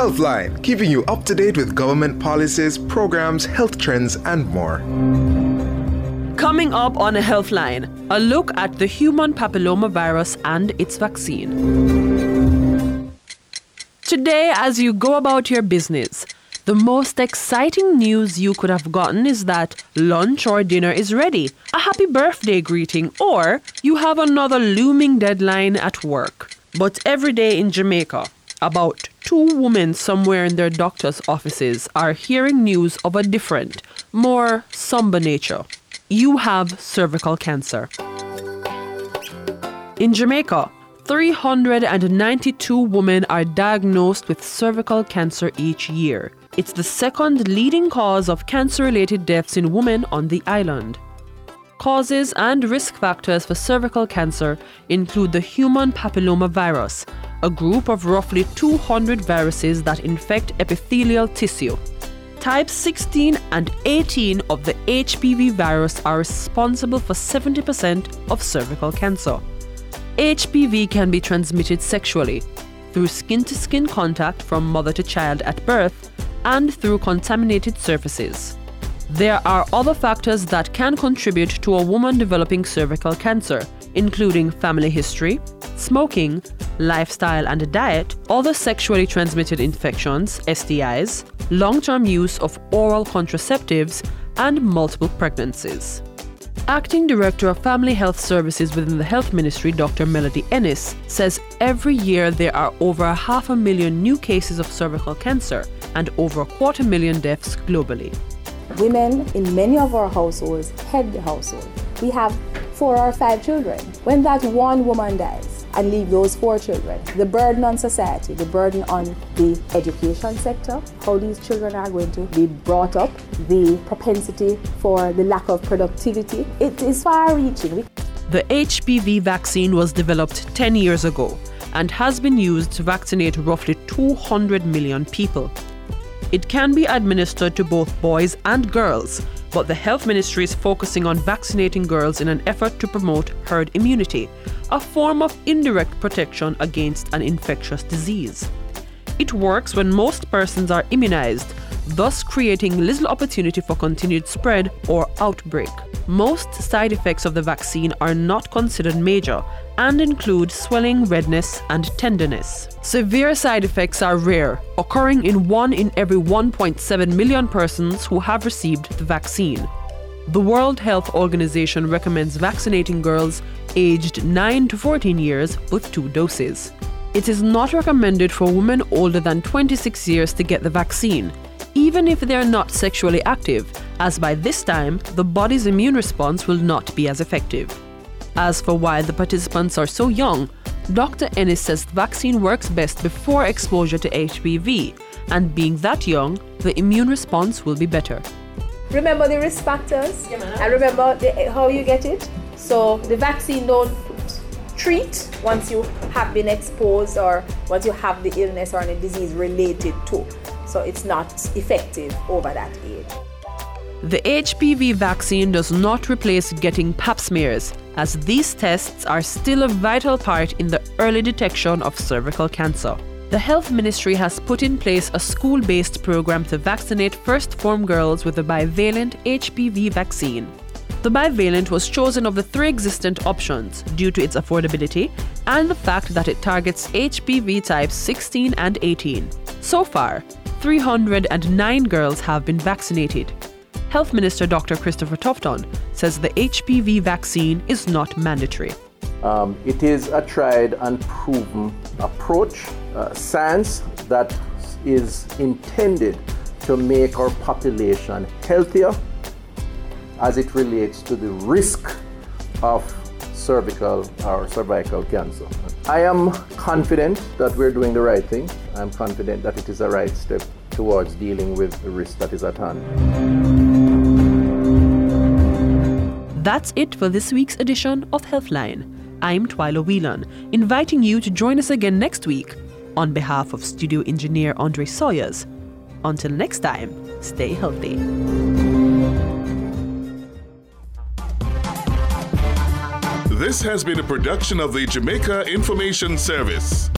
Healthline, keeping you up to date with government policies, programs, health trends, and more. Coming up on a Healthline, a look at the human papillomavirus and its vaccine. Today, as you go about your business, the most exciting news you could have gotten is that lunch or dinner is ready, a happy birthday greeting, or you have another looming deadline at work. But every day in Jamaica, about 2 women somewhere in their doctor's offices are hearing news of a different, more somber nature. You have cervical cancer. In Jamaica, 392 women are diagnosed with cervical cancer each year. It's the second leading cause of cancer-related deaths in women on the island. Causes and risk factors for cervical cancer include the human papillomavirus, a group of roughly 200 viruses that infect epithelial tissue. Types 16 and 18 of the HPV virus are responsible for 70% of cervical cancer. HPV can be transmitted sexually, through skin-to-skin contact from mother to child at birth, and through contaminated surfaces. There are other factors that can contribute to a woman developing cervical cancer, including family history, smoking, lifestyle and diet, other sexually transmitted infections, STIs, long-term use of oral contraceptives, and multiple pregnancies. Acting Director of Family Health Services within the Health Ministry, Dr. Melody Ennis, says every year there are over 500,000 new cases of cervical cancer and over 250,000 deaths globally. Women in many of our households head the household. We have 4 or 5 children. When that one woman dies and leave those 4 children, the burden on society, the burden on the education sector, how these children are going to be brought up, the propensity for the lack of productivity, it is far-reaching. The HPV vaccine was developed 10 years ago and has been used to vaccinate roughly 200 million people. It can be administered to both boys and girls, but the Health Ministry is focusing on vaccinating girls in an effort to promote herd immunity, a form of indirect protection against an infectious disease. It works when most persons are immunized, thus creating little opportunity for continued spread or outbreak. Most side effects of the vaccine are not considered major and include swelling, redness, and tenderness. Severe side effects are rare, occurring in 1 in every 1.7 million persons who have received the vaccine. The World Health Organization recommends vaccinating girls aged 9 to 14 years with 2 doses. It is not recommended for women older than 26 years to get the vaccine, even if they are not sexually active, as by this time, the body's immune response will not be as effective. As for why the participants are so young, Dr. Ennis says the vaccine works best before exposure to HPV, and being that young, the immune response will be better. Remember the risk factors and remember how you get it. So the vaccine don't treat once you have been exposed or once you have the illness or the disease related to. So it's not effective over that age. The HPV vaccine does not replace getting pap smears, as these tests are still a vital part in the early detection of cervical cancer. The Health Ministry has put in place a school-based program to vaccinate first-form girls with the bivalent HPV vaccine. The bivalent was chosen of the 3 existent options due to its affordability and the fact that it targets HPV types 16 and 18. So far, 309 girls have been vaccinated. Health Minister Dr. Christopher Tufton says the HPV vaccine is not mandatory. It is a tried and proven approach, science that is intended to make our population healthier as it relates to the risk of cervical or cervical cancer. I am confident that we're doing the right thing. I'm confident that it is the right step towards dealing with the risk that is at hand. That's it for this week's edition of Healthline. I'm Twyla Whelan, inviting you to join us again next week on behalf of studio engineer Andre Sawyers. Until next time, stay healthy. This has been a production of the Jamaica Information Service.